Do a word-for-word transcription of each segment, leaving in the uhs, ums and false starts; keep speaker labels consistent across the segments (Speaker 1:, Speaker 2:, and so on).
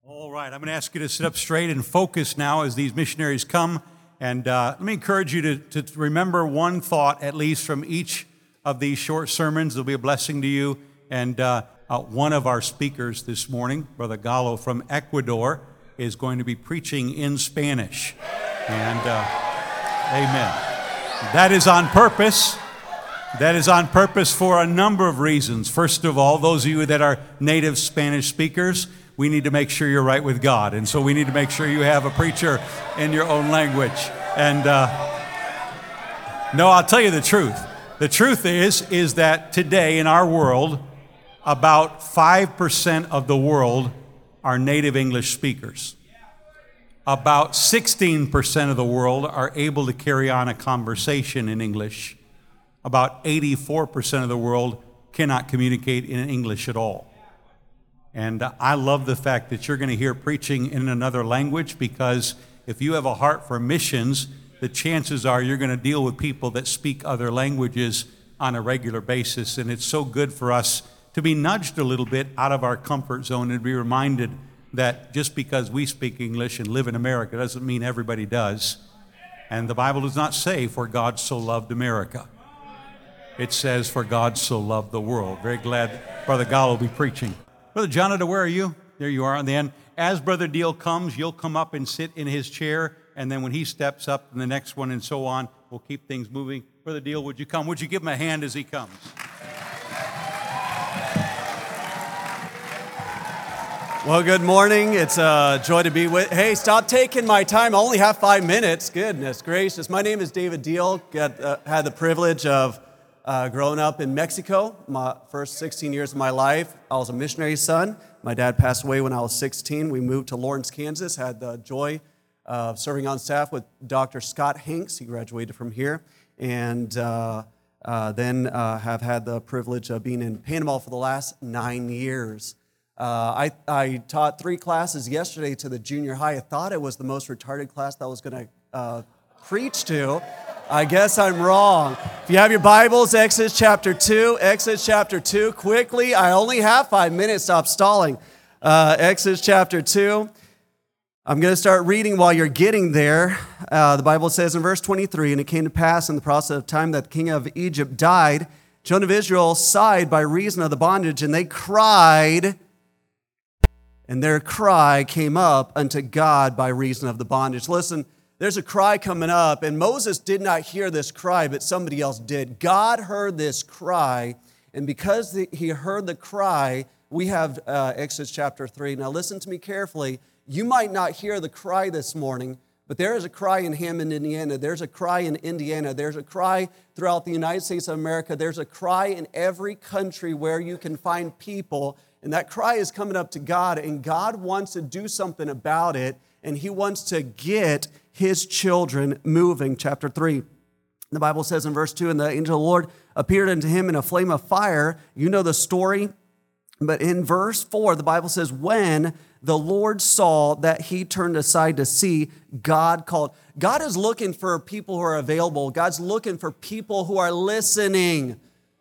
Speaker 1: All right, I'm going to ask you to sit up straight and focus now as these missionaries come. And uh, let me encourage you to, to remember one thought, at least from each of these short sermons. They'll be a blessing to you. And uh, uh, one of our speakers this morning, Brother Gallo from Ecuador, is going to be preaching in Spanish. And uh, amen. That is on purpose. That is on purpose for a number of reasons. First of all, those of you that are native Spanish speakers, we need to make sure you're right with God. And so we need to make sure you have a preacher in your own language. And uh, no, I'll tell you the truth. The truth is, is that today in our world, about five percent of the world are native English speakers. About sixteen percent of the world are able to carry on a conversation in English. About eighty-four percent of the world cannot communicate in English at all. And I love the fact that you're going to hear preaching in another language, because if you have a heart for missions, the chances are you're going to deal with people that speak other languages on a regular basis. And it's so good for us to be nudged a little bit out of our comfort zone and be reminded that just because we speak English and live in America doesn't mean everybody does. And the Bible does not say, "For God so loved America." It says, "For God so loved the world." Very glad Brother Gallo will be preaching. Brother Jonathan, where are you? There you are on the end. As Brother Deal comes, you'll come up and sit in his chair, and then when he steps up in the next one and so on, we'll keep things moving. Brother Deal, would you come? Would you give him a hand as he comes?
Speaker 2: Well, good morning. It's a joy to be with. Hey, stop taking my time. I only have five minutes. Goodness gracious. My name is David Deal. Got, uh, had the privilege of Uh, growing up in Mexico, my first sixteen years of my life, I was a missionary son. My dad passed away when I was sixteen. We moved to Lawrence, Kansas, had the joy of serving on staff with Doctor Scott Hanks. He graduated from here. And uh, uh, then uh, have had the privilege of being in Panama for the last nine years. Uh, I, I taught three classes yesterday to the junior high. I thought it was the most retarded class that I was going to uh, preach to. I guess I'm wrong. If you have your Bibles, Exodus chapter two, Exodus chapter two, quickly. I only have five minutes, stop stalling. Uh, Exodus chapter two. I'm going to start reading while you're getting there. Uh, the Bible says in verse twenty-three, "And it came to pass in the process of time that the king of Egypt died, children of Israel sighed by reason of the bondage, and they cried, and their cry came up unto God by reason of the bondage." Listen, there's a cry coming up, and Moses did not hear this cry, but somebody else did. God heard this cry, and because the, he heard the cry, we have uh, Exodus chapter three. Now listen to me carefully. You might not hear the cry this morning, but there is a cry in Hammond, Indiana. There's a cry in Indiana. There's a cry throughout the United States of America. There's a cry in every country where you can find people, and that cry is coming up to God, and God wants to do something about it, and He wants to get His children moving. Chapter three, the Bible says in verse two, "And the angel of the Lord appeared unto him in a flame of fire." You know the story. But in verse four, the Bible says, "When the Lord saw that he turned aside to see, God called." God is looking for people who are available. God's looking for people who are listening.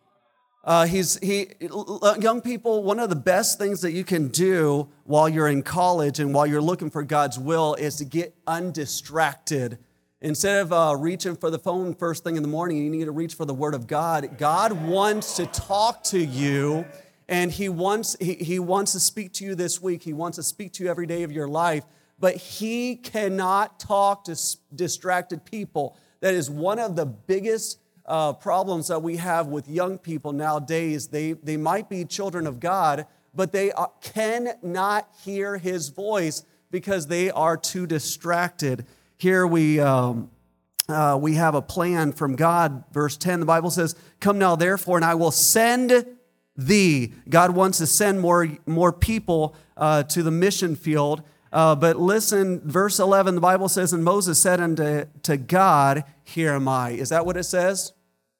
Speaker 2: Uh, he's he young people, one of the best things that you can do while you're in college and while you're looking for God's will is to get undistracted. Instead of uh, reaching for the phone first thing in the morning, you need to reach for the Word of God. God wants to talk to you, and He wants he, he wants to speak to you this week. He wants to speak to you every day of your life, but He cannot talk to distracted people. That is one of the biggest Uh, problems that we have with young people nowadays. They, they might be children of God, but they are, cannot hear His voice because they are too distracted. Here we, um, uh, we have a plan from God. Verse ten, the Bible says, "Come now therefore, and I will send thee." God wants to send more, more people uh, to the mission field. Uh, but listen, verse eleven, the Bible says, "And Moses said unto to God, Here am I." Is that what it says?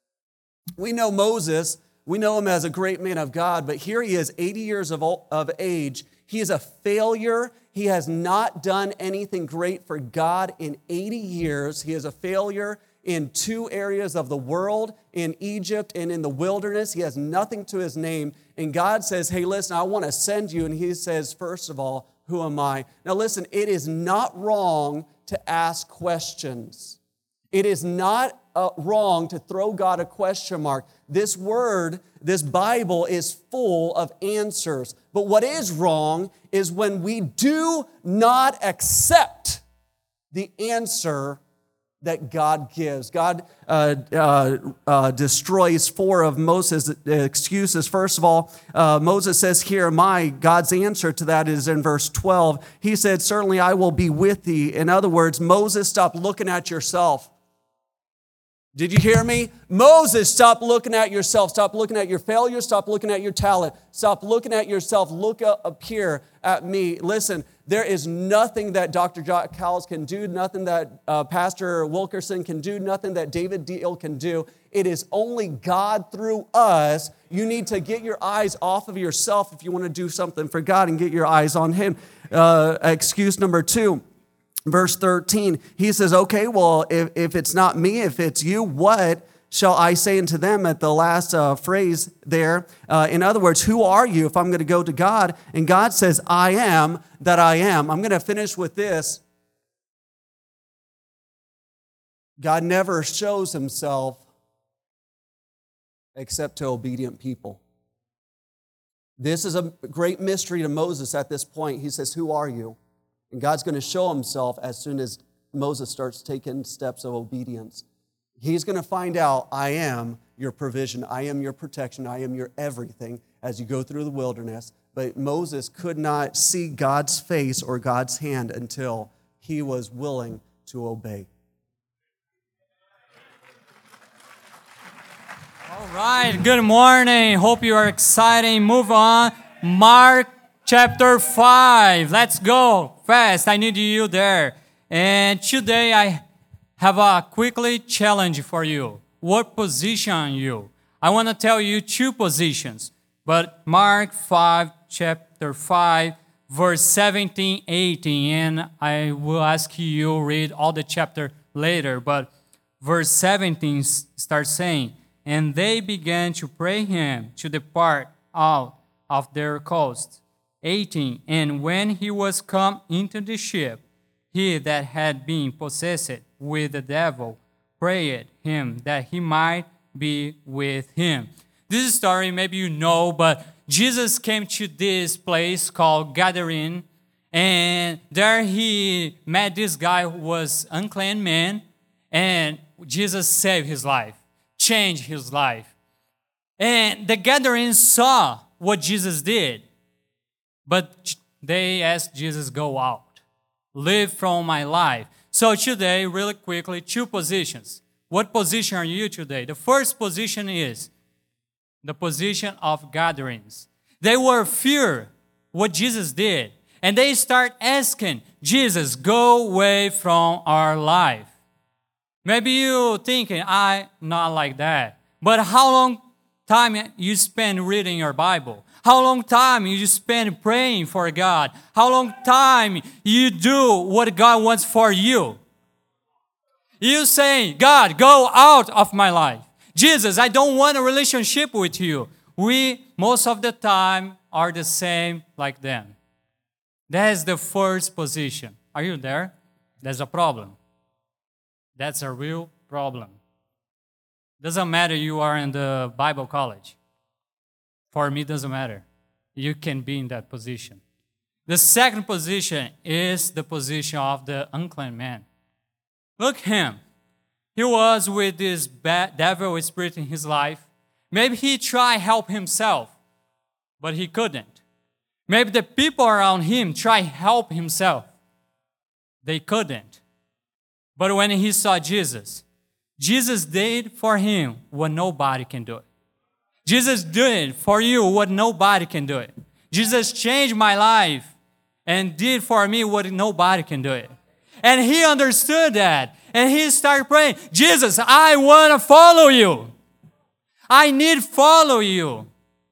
Speaker 2: We know Moses, we know him as a great man of God, but here he is, eighty years of, of age. He is a failure. He has not done anything great for God in eighty years. He is a failure in two areas of the world, in Egypt and in the wilderness. He has nothing to his name. And God says, "Hey, listen, I want to send you." And He says, first of all, who am I? Now listen, it is not wrong to ask questions. It is not uh, wrong to throw God a question mark. This word, this Bible is full of answers. But what is wrong is when we do not accept the answer that God gives. God uh, uh, uh, destroys four of Moses' excuses. First of all, uh, Moses says, "Here am I." God's answer to that is in verse twelve. He said, "Certainly I will be with thee." In other words, Moses, stop looking at yourself. Did you hear me? Moses, stop looking at yourself. Stop looking at your failure. Stop looking at your talent. Stop looking at yourself. Look up here at me. Listen, there is nothing that Doctor John Cowles can do, nothing that uh, Pastor Wilkerson can do, nothing that David Deal can do. It is only God through us. You need to get your eyes off of yourself if you want to do something for God and get your eyes on Him. Uh, excuse number two. Verse thirteen, he says, okay, well, if, if it's not me, if it's you, what shall I say unto them at the last uh, phrase there? Uh, in other words, who are you if I'm going to go to God? And God says, I am that I am. I'm going to finish with this. God never shows himself except to obedient people. This is a great mystery to Moses at this point. He says, who are you? And God's going to show himself as soon as Moses starts taking steps of obedience. He's going to find out, I am your provision. I am your protection. I am your everything as you go through the wilderness. But Moses could not see God's face or God's hand until he was willing to obey.
Speaker 3: All right, good morning. Hope you are excited. Move on. Mark chapter five. Let's go fast. I need you there. And today I have a quickly challenge for you. What position are you? I want to tell you two positions. But Mark five, chapter five, verse seventeen, eighteen. And I will ask you read all the chapter later. But verse seventeen starts saying, and they began to pray him to depart out of their coast. eighteen. And when he was come into the ship, he that had been possessed with the devil prayed him that he might be with him. This story, maybe you know, but Jesus came to this place called Gadarene, and there he met this guy who was unclean man, and Jesus saved his life, changed his life. And the Gadarenes saw what Jesus did. But they asked Jesus, go out. Live from my life. So today, really quickly, two positions. What position are you today? The first position is the position of Gadarenes. They were fear what Jesus did. And they start asking, Jesus, go away from our life. Maybe you thinking, I'm not like that. But how long time you spend reading your Bible? How long time you spend praying for God? How long time you do what God wants for you? You saying, God, go out of my life. Jesus, I don't want a relationship with you. We, most of the time, are the same like them. That is the first position. Are you there? There's a problem. That's a real problem. Doesn't matter you are in the Bible college. For me, it doesn't matter. You can be in that position. The second position is the position of the unclean man. Look him. He was with this bad devil spirit in his life. Maybe he tried to help himself, but he couldn't. Maybe the people around him tried to help himself. They couldn't. But when he saw Jesus, Jesus did for him what nobody can do. Jesus did for you what nobody can do it. Jesus changed my life and did for me what nobody can do it. And he understood that. And he started praying, Jesus, I want to follow you. I need to follow you.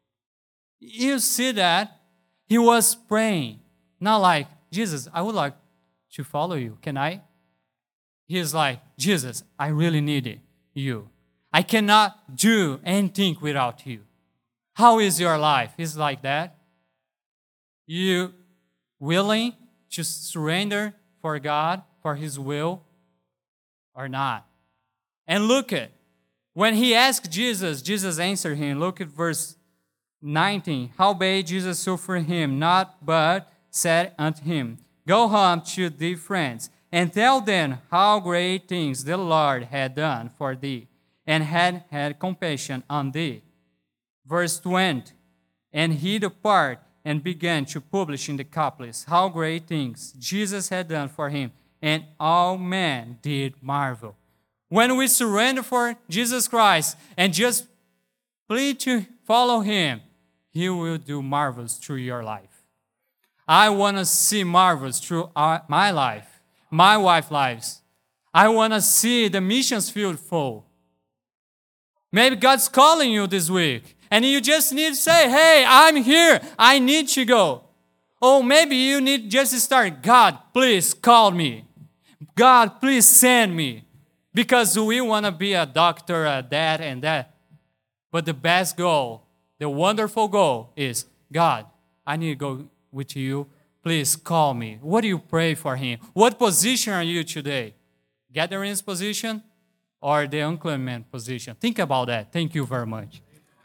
Speaker 3: You see that? He was praying. Not like, Jesus, I would like to follow you. Can I? He's like, Jesus, I really need you. I cannot do anything without you. How is your life? It's like that. You willing to surrender for God, for His will, or not? And look at, when he asked Jesus, Jesus answered him. Look at verse nineteen. Howbeit Jesus suffered him not, but said unto him, Go home to thy friends, and tell them how great things the Lord had done for thee, and had had compassion on thee. Verse twenty. And he departed and began to publish in the Decapolis how great things Jesus had done for him, and all men did marvel. When we surrender for Jesus Christ and just plead to follow Him, He will do marvels through your life. I want to see marvels through our, my life, my wife's lives. I want to see the missions field full. Maybe God's calling you this week, and you just need to say, hey, I'm here. I need to go. Or maybe you need just to start, God, please call me. God, please send me. Because we want to be a doctor, a that, and that. But the best goal, the wonderful goal is, God, I need to go with you. Please call me. What do you pray for Him? What position are you today? Gatherings position or the unclean man position? Think about that. Thank you very much.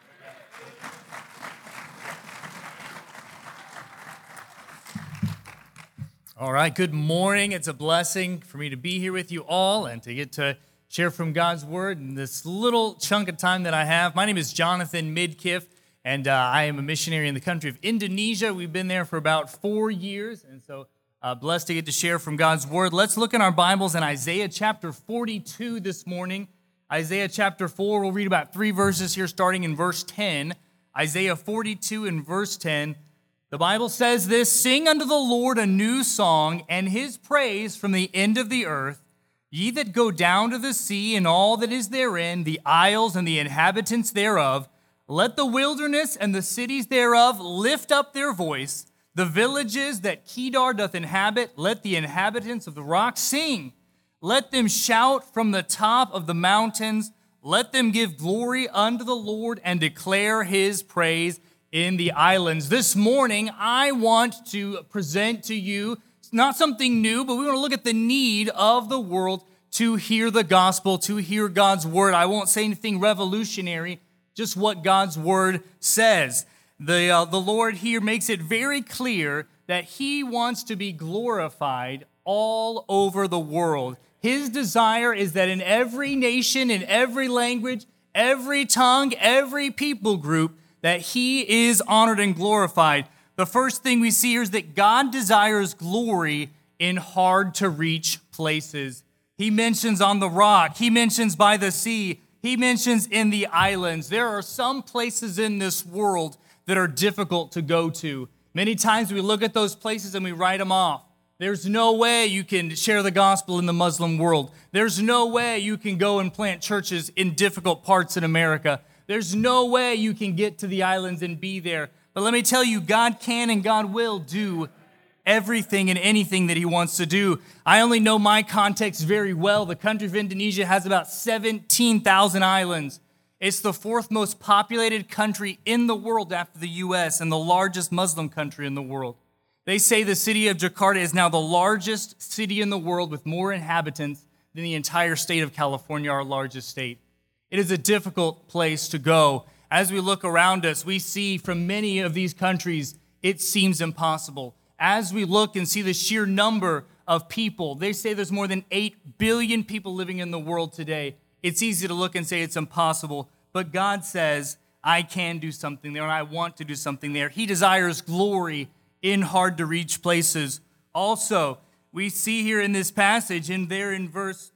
Speaker 4: All right, good morning. It's a blessing for me to be here with you all and to get to share from God's Word in this little chunk of time that I have. My name is Jonathan Midkiff, and uh, I am a missionary in the country of Indonesia. We've been there for about four years, and so uh, blessed to get to share from God's Word. Let's look in our Bibles in Isaiah chapter forty-two this morning. Isaiah chapter four, we'll read about three verses here starting in verse ten. Isaiah forty-two and verse ten. The Bible says this, Sing unto the Lord a new song, and His praise from the end of the earth. Ye that go down to the sea, and all that is therein, the isles and the inhabitants thereof, let the wilderness and the cities thereof lift up their voice. The villages that Kedar doth inhabit, let the inhabitants of the rocks sing. Let them shout from the top of the mountains. Let them give glory unto the Lord, and declare His praise in the islands. This morning, I want to present to you, it's not something new, but we want to look at the need of the world to hear the gospel, to hear God's word. I won't say anything revolutionary, just what God's word says. The, uh, the Lord here makes it very clear that He wants to be glorified all over the world. His desire is that in every nation, in every language, every tongue, every people group, that He is honored and glorified. The first thing we see here is that God desires glory in hard-to-reach places. He mentions on the rock. He mentions by the sea. He mentions in the islands. There are some places in this world that are difficult to go to. Many times we look at those places and we write them off. There's no way you can share the gospel in the Muslim world. There's no way you can go and plant churches in difficult parts in America. There's no way you can get to the islands and be there. But let me tell you, God can and God will do everything and anything that He wants to do. I only know my context very well. The country of Indonesia has about seventeen thousand islands. It's the fourth most populated country in the world after the U S and the largest Muslim country in the world. They say the city of Jakarta is now the largest city in the world with more inhabitants than the entire state of California, our largest state. It is a difficult place to go. As we look around us, we see from many of these countries, it seems impossible. As we look and see the sheer number of people, they say there's more than eight billion people living in the world today. It's easy to look and say it's impossible, but God says, I can do something there, and I want to do something there. He desires glory in hard-to-reach places. Also, we see here in this passage, and there in verse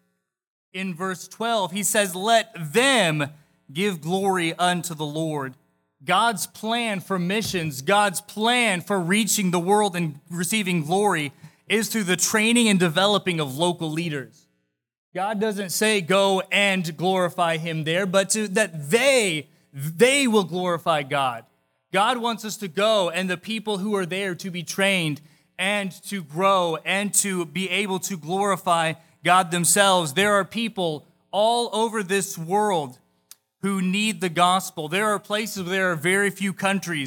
Speaker 4: In verse twelve, He says, let them give glory unto the Lord. God's plan for missions, God's plan for reaching the world and receiving glory is through the training and developing of local leaders. God doesn't say go and glorify Him there, but to, that they, they will glorify God. God wants us to go and the people who are there to be trained and to grow and to be able to glorify God themselves. There are people all over this world who need the gospel. There are places where there are very few countries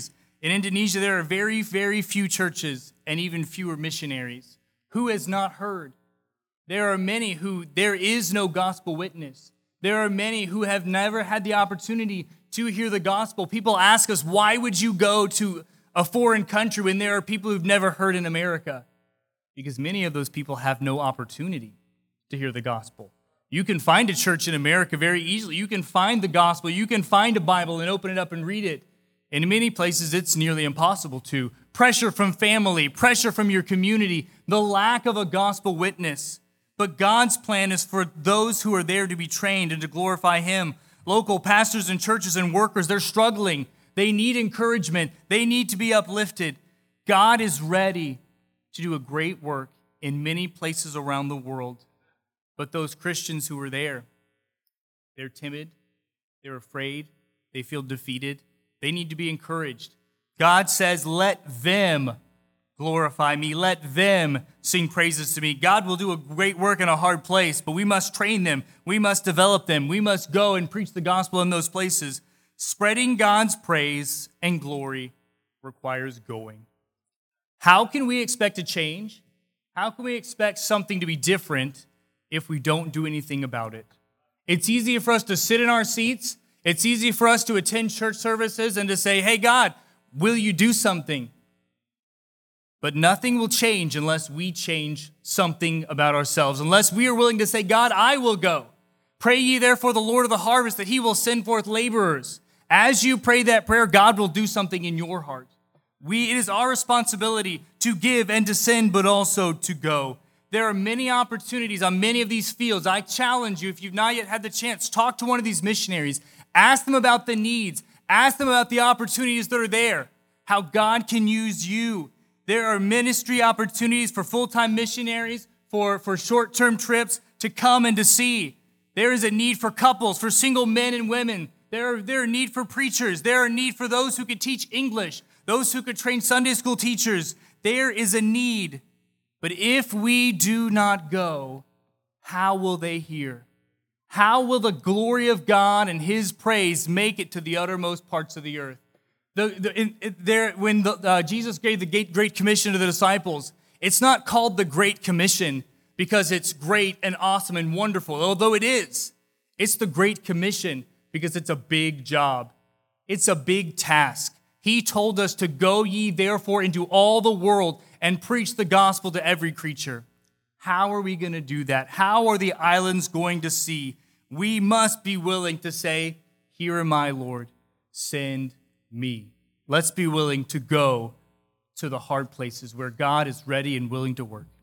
Speaker 4: In Indonesia, there are very, very few churches and even fewer missionaries. Who has not heard? There are many who there is no gospel witness. There are many who have never had the opportunity to hear the gospel. People ask us, why would you go to a foreign country when there are people who've never heard in America? Because many of those people have no opportunity to hear the gospel. You can find a church in America very easily. You can find the gospel. You can find a Bible and open it up and read it. In many places, it's nearly impossible to. Pressure from family, pressure from your community, the lack of a gospel witness. But God's plan is for those who are there to be trained and to glorify Him. Local pastors and churches and workers, they're struggling. They need encouragement. They need to be uplifted. God is ready to do a great work in many places around the world. But those Christians who are there, they're timid, they're afraid, they feel defeated. They need to be encouraged. God says, let them glorify me. Let them sing praises to me. God will do a great work in a hard place, but we must train them. We must develop them. We must go and preach the gospel in those places. Spreading God's praise and glory requires going. How can we expect a change? How can we expect something to be different if we don't do anything about it? It's easy for us to sit in our seats. It's easy for us to attend church services and to say, hey, God, will you do something? But nothing will change unless we change something about ourselves, unless we are willing to say, God, I will go. Pray ye therefore the Lord of the harvest that He will send forth laborers. As you pray that prayer, God will do something in your heart. We, it is our responsibility to give and to send, but also to go. There are many opportunities on many of these fields. I challenge you, if you've not yet had the chance, talk to one of these missionaries. Ask them about the needs. Ask them about the opportunities that are there, how God can use you. There are ministry opportunities for full-time missionaries, for, for short-term trips to come and to see. There is a need for couples, for single men and women. There are, there are need for preachers. There are need for those who could teach English, those who could train Sunday school teachers. There is a need. But if we do not go, how will they hear? How will the glory of God and His praise make it to the uttermost parts of the earth? The, the, in, in, there, when the, uh, Jesus gave the Great Commission to the disciples, it's not called the Great Commission because it's great and awesome and wonderful, although it is. It's the Great Commission because it's a big job. It's a big task. He told us to go ye therefore into all the world and preach the gospel to every creature. How are we going to do that? How are the islands going to see? We must be willing to say, here am I, Lord, send me. Let's be willing to go to the hard places where God is ready and willing to work.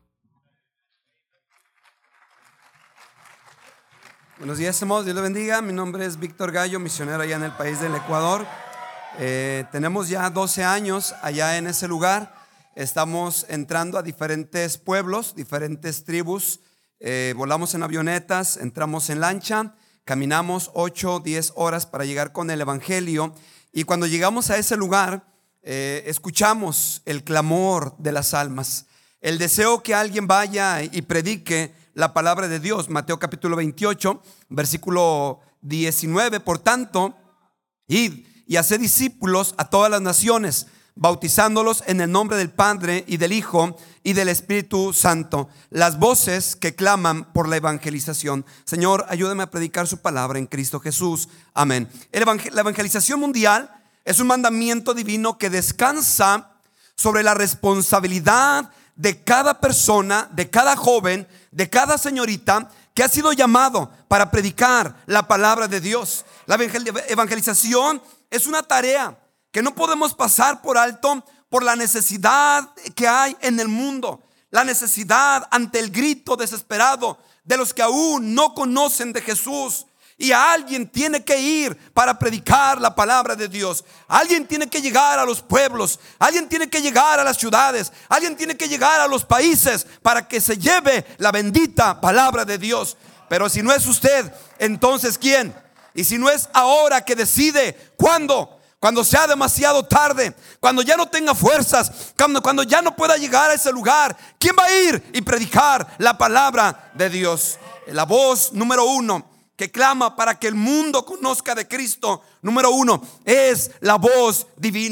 Speaker 5: Buenos días, amados. Dios le bendiga. Mi nombre es Víctor Gallo, misionero allá en el país del Ecuador. Eh, tenemos ya doce años allá en ese lugar. Estamos entrando a diferentes pueblos, diferentes tribus. Eh, volamos en avionetas, entramos en lancha, caminamos ocho, diez horas para llegar con el Evangelio. Y cuando llegamos a ese lugar, eh, escuchamos el clamor de las almas, el deseo que alguien vaya y predique la palabra de Dios. Mateo capítulo veintiocho, versículo diecinueve. Por tanto, id y haced discípulos a todas las naciones, bautizándolos en el nombre del Padre y del Hijo y del Espíritu Santo. Las voces que claman por la evangelización. Señor, ayúdame a predicar su palabra en Cristo Jesús. Amén. El evangel- la evangelización mundial es un mandamiento divino que descansa sobre la responsabilidad de cada persona, de cada joven, de cada señorita que ha sido llamado para predicar la palabra de Dios. La evangel- evangelización es una tarea que no podemos pasar por alto por la necesidad que hay en el mundo, la necesidad ante el grito desesperado de los que aún no conocen de Jesús. Y alguien tiene que ir para predicar la palabra de Dios. Alguien tiene que llegar a los pueblos. Alguien tiene que llegar a las ciudades. Alguien tiene que llegar a los países para que se lleve la bendita palabra de Dios. Pero si no es usted, entonces ¿quién? Y si no es ahora que decide, ¿cuándo? Cuando sea demasiado tarde, cuando ya no tenga fuerzas, cuando, cuando ya no pueda llegar a ese lugar, ¿quién va a ir y predicar la palabra de Dios? La voz número uno que clama para que el mundo conozca de Cristo, número uno, es la voz divina.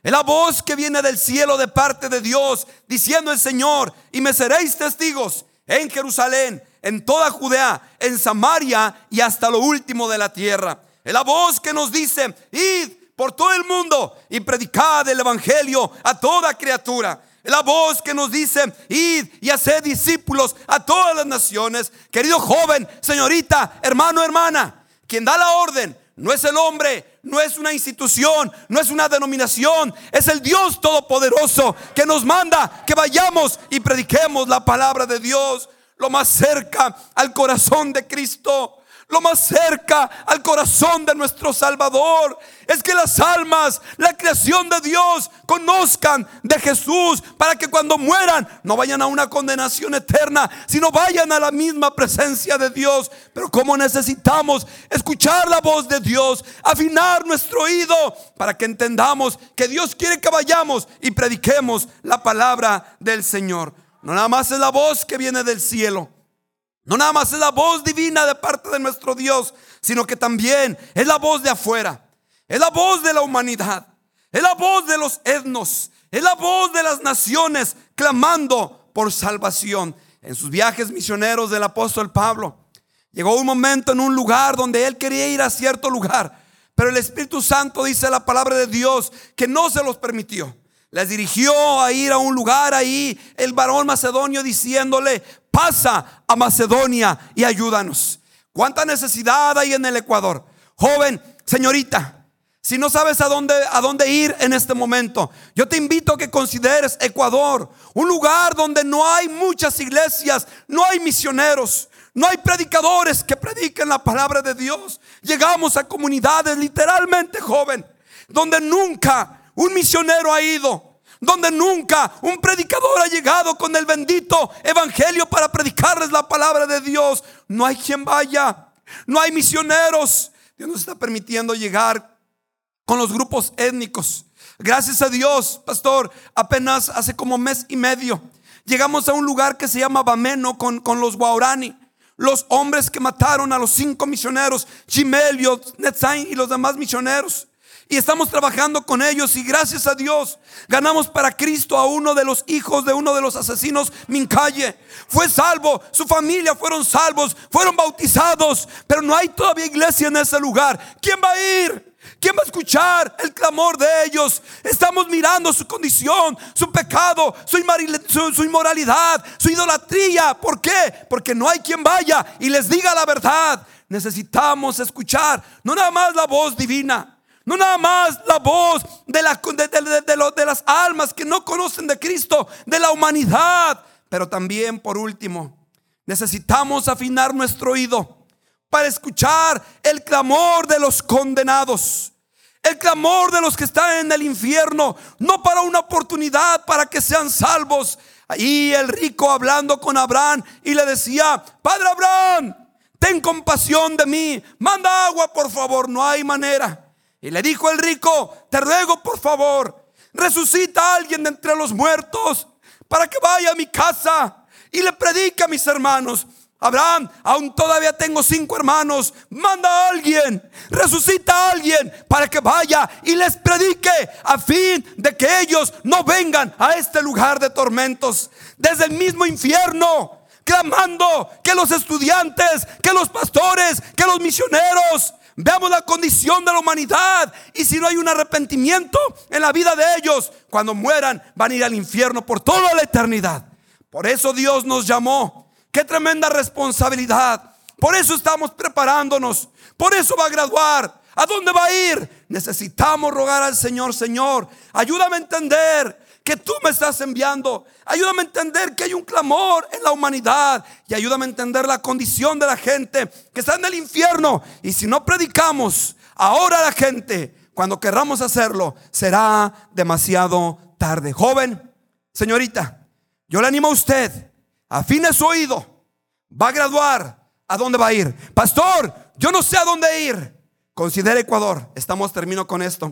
Speaker 5: Es la voz que viene del cielo de parte de Dios, diciendo el Señor: y me seréis testigos en Jerusalén, en toda Judea, en Samaria y hasta lo último de la tierra. Es la voz que nos dice: id por todo el mundo y predicad el evangelio a toda criatura. Es la voz que nos dice: id y haced discípulos a todas las naciones. Querido joven, señorita, hermano, hermana, quien da la orden no es el hombre, no es una institución, no es una denominación, es el Dios Todopoderoso que nos manda que vayamos y prediquemos la palabra de Dios. Lo más cerca al corazón de Cristo, lo más cerca al corazón de nuestro Salvador, es que las almas, la creación de Dios, conozcan de Jesús, para que cuando mueran no vayan a una condenación eterna, sino vayan a la misma presencia de Dios. Pero como necesitamos escuchar la voz de Dios, afinar nuestro oído para que entendamos que Dios quiere que vayamos y prediquemos la palabra del Señor. No nada más es la voz que viene del cielo, no nada más es la voz divina de parte de nuestro Dios, sino que también es la voz de afuera, es la voz de la humanidad, es la voz de los etnos, es la voz de las naciones clamando por salvación. En sus viajes misioneros del apóstol Pablo, llegó un momento en un lugar donde él quería ir a cierto lugar, pero el Espíritu Santo, dice la palabra de Dios, que no se los permitió. Les dirigió a ir a un lugar ahí, el varón macedonio, diciéndole: pasa a Macedonia y ayúdanos. ¿Cuánta necesidad hay en el Ecuador? Joven, señorita, si no sabes a dónde, a dónde ir en este momento, yo te invito a que consideres Ecuador un lugar donde no hay muchas iglesias, no hay misioneros, no hay predicadores que prediquen la palabra de Dios. Llegamos a comunidades, literalmente, joven, donde nunca un misionero ha ido, donde nunca un predicador ha llegado con el bendito evangelio para predicarles la palabra de Dios. No hay quien vaya, no hay misioneros. Dios nos está permitiendo llegar con los grupos étnicos. Gracias a Dios, pastor, apenas hace como mes y medio llegamos a un lugar que se llama Bameno con, con los Guaurani, los hombres que mataron a los cinco misioneros, Chimelio, Netzain y los demás misioneros. Y estamos trabajando con ellos, y gracias a Dios ganamos para Cristo a uno de los hijos de uno de los asesinos, Mincaye. Fue salvo, su familia fueron salvos, fueron bautizados, pero no hay todavía iglesia en ese lugar. ¿Quién va a ir? ¿Quién va a escuchar el clamor de ellos? Estamos mirando su condición, su pecado, su inmoralidad, su idolatría. ¿Por qué? Porque no hay quien vaya y les diga la verdad. Necesitamos escuchar no nada más la voz divina, no nada más la voz de, la, de, de, de, de, lo, de las almas que no conocen de Cristo, de la humanidad, pero también, por último, necesitamos afinar nuestro oído para escuchar el clamor de los condenados, el clamor de los que están en el infierno, no para una oportunidad para que sean salvos. Ahí el rico hablando con Abraham y le decía: Padre Abraham, ten compasión de mí, manda agua por favor. No hay manera. Y le dijo el rico: te ruego por favor, resucita a alguien de entre los muertos para que vaya a mi casa y le predique a mis hermanos. Abraham, aún todavía tengo cinco hermanos, manda a alguien, resucita a alguien para que vaya y les predique, a fin de que ellos no vengan a este lugar de tormentos. Desde el mismo infierno, clamando que los estudiantes, que los pastores, que los misioneros veamos la condición de la humanidad, y si no hay un arrepentimiento en la vida de ellos, cuando mueran van a ir al infierno por toda la eternidad. Por eso Dios nos llamó. Qué tremenda responsabilidad. Por eso estamos preparándonos. Por eso va a graduar. ¿A dónde va a ir? Necesitamos rogar al Señor: Señor, ayúdame a entender que tú me estás enviando. Ayúdame a entender que hay un clamor en la humanidad, y ayúdame a entender la condición de la gente que está en el infierno. Y si no predicamos ahora a la gente, cuando querramos hacerlo, será demasiado tarde. Joven, señorita, yo le animo a usted: afine su oído. Va a graduar. ¿A dónde va a ir? Pastor, yo no sé a dónde ir. Considere Ecuador. Estamos, termino con esto.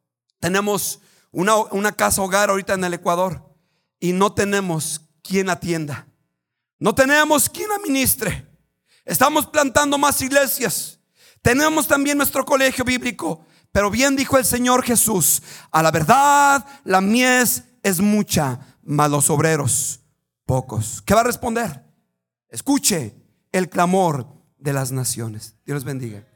Speaker 5: Tenemos Una, una casa hogar ahorita en el Ecuador, y no tenemos quien atienda, no tenemos quien administre. Estamos plantando más iglesias, tenemos también nuestro colegio bíblico, Pero bien dijo el Señor Jesús: a la verdad la mies es mucha, mas los obreros pocos. ¿Qué va a responder? Escuche el clamor de las naciones. Dios les bendiga.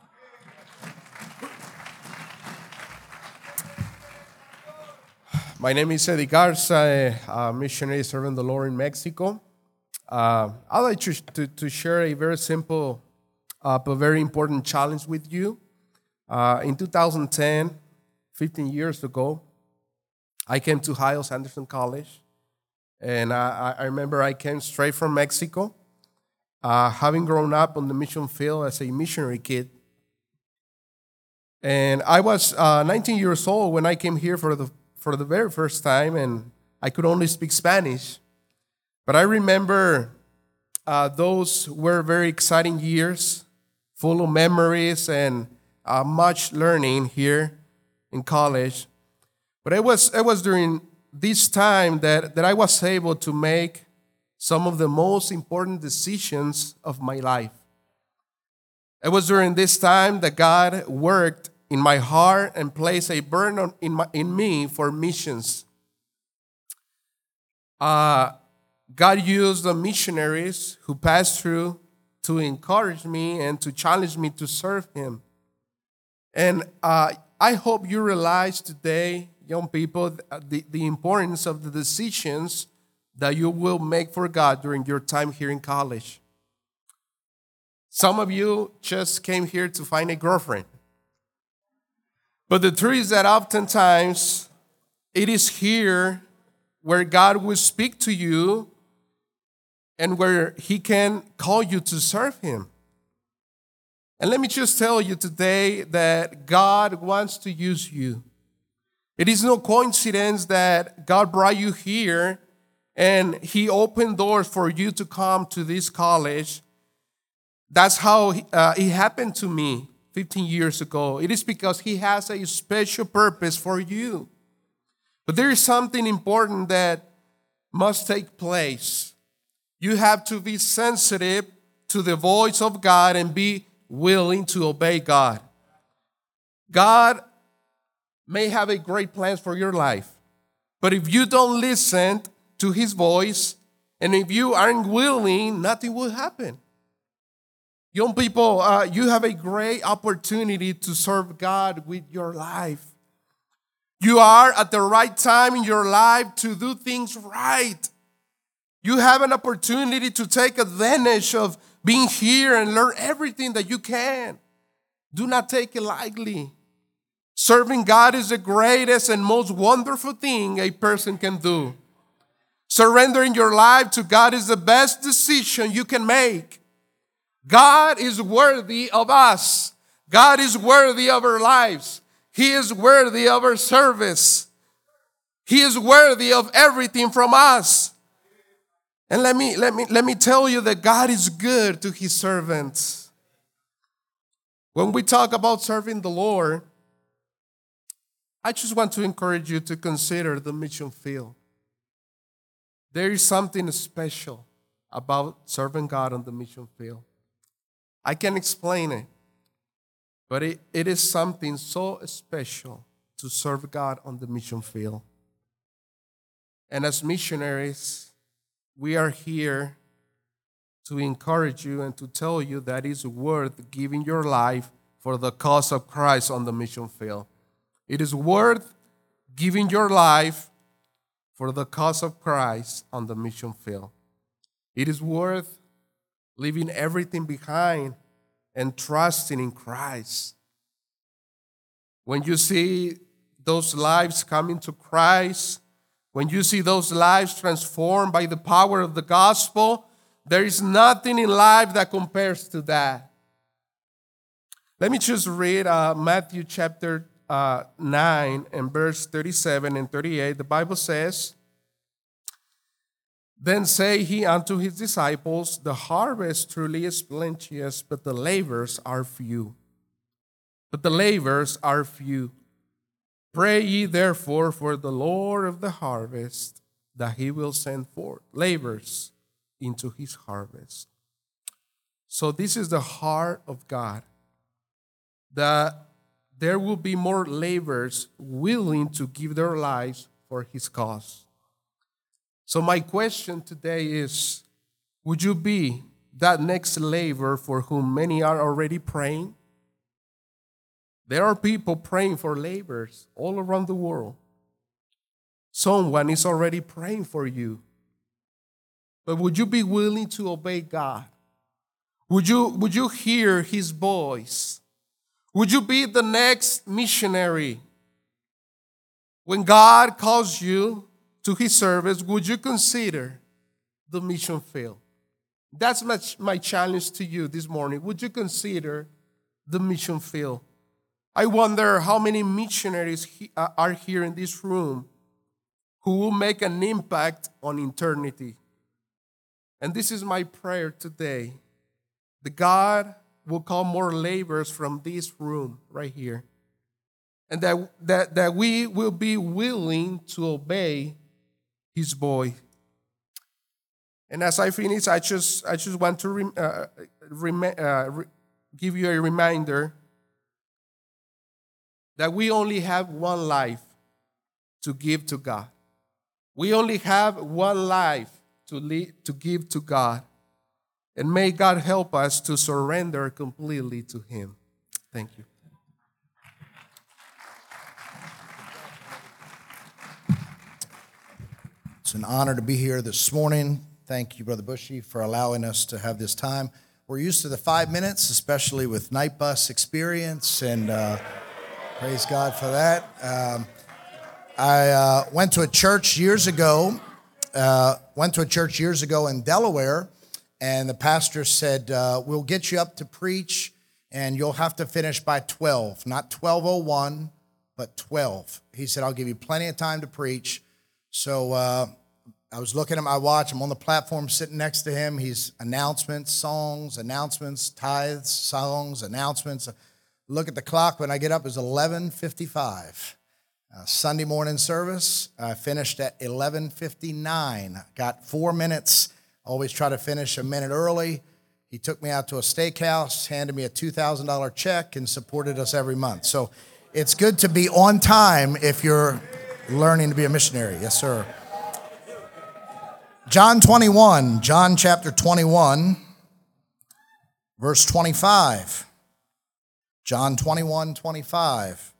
Speaker 6: My name is Eddie Garza, a missionary serving the Lord in Mexico. Uh, I'd like to, to, to share a very simple uh, but very important challenge with you. Uh, in two thousand ten, fifteen years ago, I came to Hiles Anderson College, and I, I remember I came straight from Mexico, uh, having grown up on the mission field as a missionary kid. And I was uh, nineteen years old when I came here for the for the very first time, and I could only speak Spanish. But I remember uh, those were very exciting years, full of memories and uh, much learning here in college. But it was it was during this time that, that I was able to make some of the most important decisions of my life. It was during this time that God worked in my heart and placed a burden in, my, in me for missions. Uh, God used the missionaries who passed through to encourage me and to challenge me to serve Him. And uh, I hope you realize today, young people, the, the importance of the decisions that you will make for God during your time here in college. Some of you just came here to find a girlfriend. But the truth is that oftentimes it is here where God will speak to you and where He can call you to serve Him. And let me just tell you today that God wants to use you. It is no coincidence that God brought you here and He opened doors for you to come to this college. That's how uh, it happened to me fifteen years ago. It is because He has a special purpose for you. But there is something important that must take place. You have to be sensitive to the voice of God and be willing to obey God. God may have a great plan for your life, but if you don't listen to His voice and if you aren't willing, nothing will happen. Young people, uh, you have a great opportunity to serve God with your life. You are at the right time in your life to do things right. You have an opportunity to take advantage of being here and learn everything that you can. Do not take it lightly. Serving God is the greatest and most wonderful thing a person can do. Surrendering your life to God is the best decision you can make. God is worthy of us. God is worthy of our lives. He is worthy of our service. He is worthy of everything from us. And let me, let me, let me tell you that God is good to His servants. When we talk about serving the Lord, I just want to encourage you to consider the mission field. There is something special about serving God on the mission field. I can't explain it, but it, it is something so special to serve God on the mission field. And as missionaries, we are here to encourage you and to tell you that it's worth giving your life for the cause of Christ on the mission field. It is worth giving your life for the cause of Christ on the mission field. It is worth leaving everything behind and trusting in Christ. When you see those lives coming to Christ, when you see those lives transformed by the power of the gospel, there is nothing in life that compares to that. Let me just read uh, Matthew chapter uh, nine and verse thirty-seven and thirty-eight. The Bible says, "Then say he unto his disciples, the harvest truly is plenteous, but the laborers are few. But the laborers are few. Pray ye therefore for the Lord of the harvest, that He will send forth laborers into His harvest." So this is the heart of God, that there will be more laborers willing to give their lives for his cause. So my question today is, would you be that next laborer for whom many are already praying? There are people praying for laborers all around the world. Someone is already praying for you. But would you be willing to obey God? Would you, would you hear his voice? Would you be the next missionary? When God calls you to his service, would you consider the mission field? That's my, my challenge to you this morning. Would you consider the mission field? I wonder how many missionaries he, uh, are here in this room who will make an impact on eternity. And this is my prayer today, that God will call more laborers from this room right here, and that, that, that we will be willing to obey his voice. And as I finish, I just, I just want to rem, uh, rem, uh, re, give you a reminder that we only have one life to give to God. We only have one life to, lead, to give to God. And may God help us to surrender completely to him. Thank you.
Speaker 7: It's an honor to be here this morning. Thank you, Brother Bushy, for allowing us to have this time. We're used to the five minutes, especially with night bus experience, and uh, praise God for that. Um, I uh, went to a church years ago, uh, went to a church years ago in Delaware, and the pastor said, uh, we'll get you up to preach, and you'll have to finish by twelve, not twelve oh one, but twelve. He said, I'll give you plenty of time to preach. So uh, I was looking at my watch. I'm on the platform sitting next to him. He's announcements, songs, announcements, tithes, songs, announcements. Look at the clock. When I get up, it's eleven fifty-five. Uh, Sunday morning service, I finished at eleven fifty-nine. Got four minutes. Always try to finish a minute early. He took me out to a steakhouse, handed me a two thousand dollars check, and supported us every month. So it's good to be on time if you're learning to be a missionary. Yes, sir. John twenty-one, John chapter twenty-one, verse twenty-five. John twenty-one, twenty-five.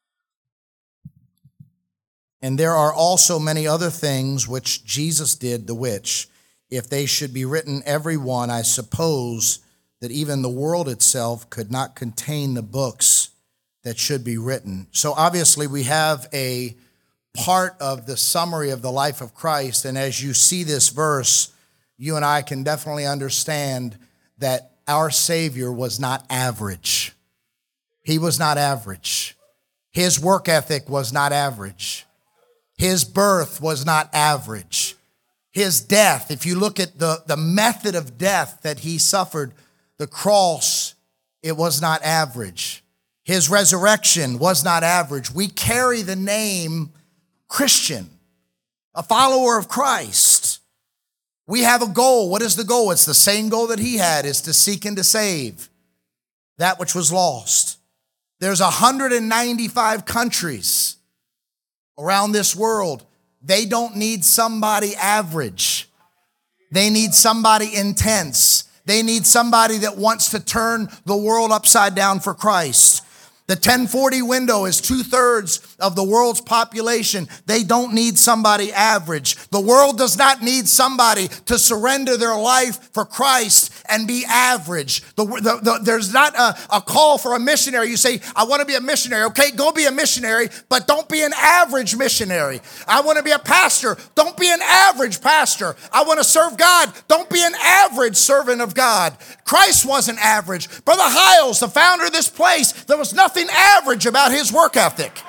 Speaker 7: And there are also many other things which Jesus did, the which, if they should be written every one, I suppose that even the world itself could not contain the books that should be written. So obviously we have a part of the summary of the life of Christ, and as you see this verse, you and I can definitely understand that our Savior was not average. He was not average. His work ethic was not average. His birth was not average. His death, if you look at the, the method of death that he suffered, the cross, it was not average. His resurrection was not average. We carry the name Christian, a follower of Christ. We have a goal. What is the goal? It's the same goal that he had, is to seek and to save that which was lost. There's one hundred ninety-five countries around this world. They don't need somebody average. They need somebody intense. They need somebody that wants to turn the world upside down for Christ. The ten forty window is two-thirds of the world's population. They don't need somebody average. The world does not need somebody to surrender their life for Christ and be average. The, the, the, there's not a, a call for a missionary. You say, I want to be a missionary. Okay, go be a missionary, but don't be an average missionary. I want to be a pastor. Don't be an average pastor. I want to serve God. Don't be an average servant of God. Christ wasn't average. Brother Hiles, the founder of this place, there was nothing average about his work ethic.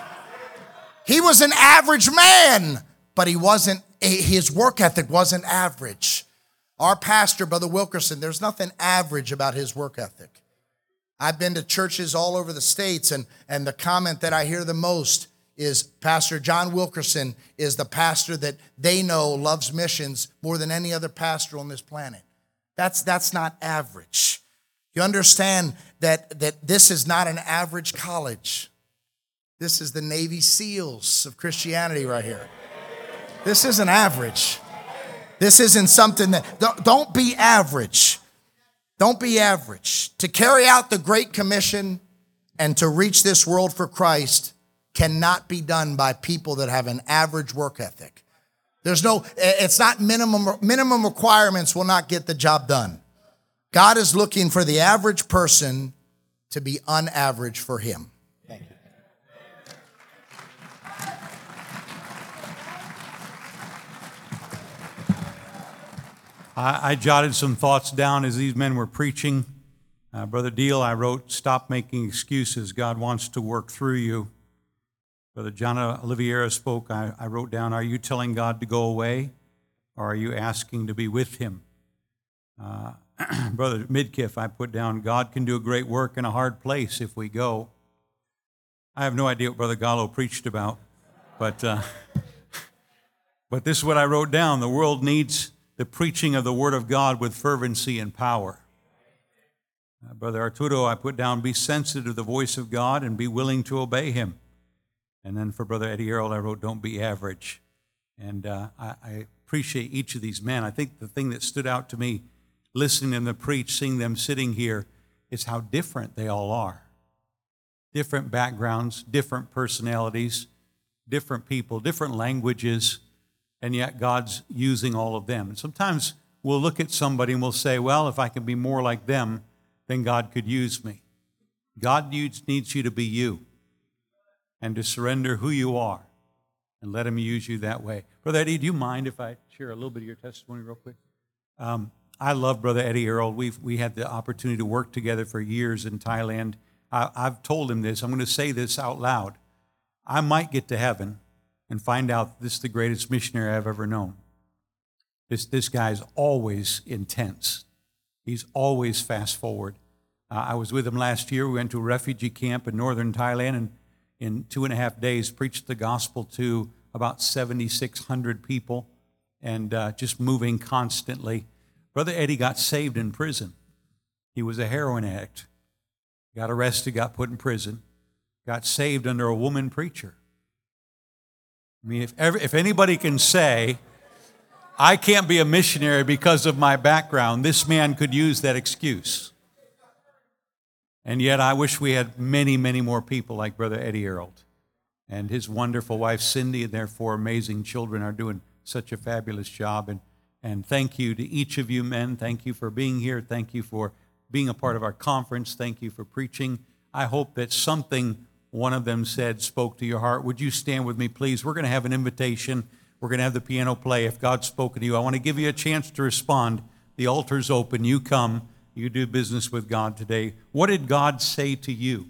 Speaker 7: He was an average man, but he wasn't, his work ethic wasn't average. Our pastor, Brother Wilkerson, there's nothing average about his work ethic. I've been to churches all over the States, and, and the comment that I hear the most is Pastor John Wilkerson is the pastor that they know loves missions more than any other pastor on this planet. That's, that's not average. You understand that, that this is not an average college. This is the Navy SEALs of Christianity right here. This isn't average. This isn't something that, don't, don't be average. Don't be average. To carry out the Great Commission and to reach this world for Christ cannot be done by people that have an average work ethic. There's no, it's not minimum, minimum requirements will not get the job done. God is looking for the average person to be unaverage for him. Thank you.
Speaker 1: I, I jotted some thoughts down as these men were preaching. Uh, Brother Deal, I wrote, stop making excuses. God wants to work through you. Brother John Oliveira spoke. I, I wrote down, are you telling God to go away, or are you asking to be with him? Uh, Brother Midkiff, I put down, God can do a great work in a hard place if we go. I have no idea what Brother Gallo preached about, but, uh, but this is what I wrote down. The world needs the preaching of the Word of God with fervency and power. Uh, Brother Arturo, I put down, be sensitive to the voice of God and be willing to obey him. And then for Brother Eddie Earl, I wrote, don't be average. And uh, I, I appreciate each of these men. I think the thing that stood out to me, listening to them preach, seeing them sitting here, is how different they all are. Different backgrounds, different personalities, different people, different languages, and yet God's using all of them. And sometimes we'll look at somebody and we'll say, well, if I can be more like them, then God could use me. God needs, needs you to be you and to surrender who you are and let him use you that way. Brother Eddie, do you mind if I share a little bit of your testimony real quick? Um, I love Brother Eddie Earl. We've we had the opportunity to work together for years in Thailand. I, I've told him this. I'm going to say this out loud. I might get to heaven and find out this is the greatest missionary I've ever known. This, this guy's always intense. He's always fast forward. Uh, I was with him last year. We went to a refugee camp in northern Thailand, and in two and a half days preached the gospel to about seventy-six hundred people, and uh, just moving constantly. Brother Eddie got saved in prison. He was a heroin addict. Got arrested, got put in prison, got saved under a woman preacher. I mean, if, ever, if anybody can say, I can't be a missionary because of my background, this man could use that excuse. And yet I wish we had many, many more people like Brother Eddie Earl. And his wonderful wife, Cindy, and their four amazing children are doing such a fabulous job. And, and thank you to each of you men. Thank you for being here. Thank you for being a part of our conference. Thank you for preaching. I hope that something one of them said spoke to your heart. Would you stand with me, please? We're going to have an invitation. We're going to have the piano play. If God's spoken to you, I want to give you a chance to respond. The altar's open. You come. You do business with God today. What did God say to you?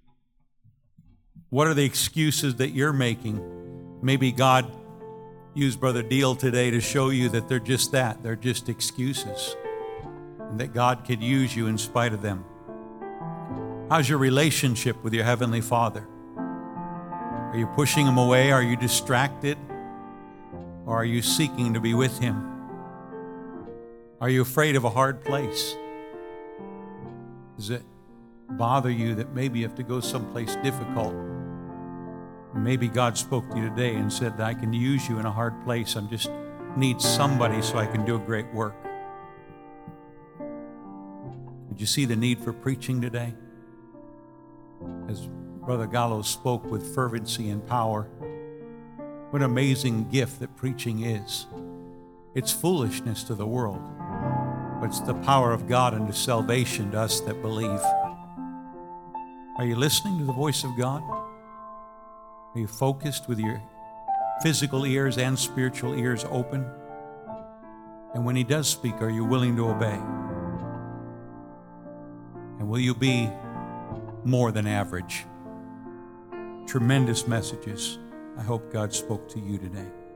Speaker 1: What are the excuses that you're making? Maybe God used Brother Deal today to show you that they're just that. They're just excuses. And that God could use you in spite of them. How's your relationship with your Heavenly Father? Are you pushing Him away? Are you distracted? Or are you seeking to be with Him? Are you afraid of a hard place? Does it bother you that maybe you have to go someplace difficult? Maybe God spoke to you today and said that I can use you in a hard place. I just need somebody so I can do a great work. Did you see the need for preaching today? As Brother Gallo spoke with fervency and power, what an amazing gift that preaching is. It's foolishness to the world, but it's the power of God unto salvation to us that believe. Are you listening to the voice of God? Are you focused with your physical ears and spiritual ears open? And when He does speak, are you willing to obey? And will you be more than average? Tremendous messages. I hope God spoke to you today.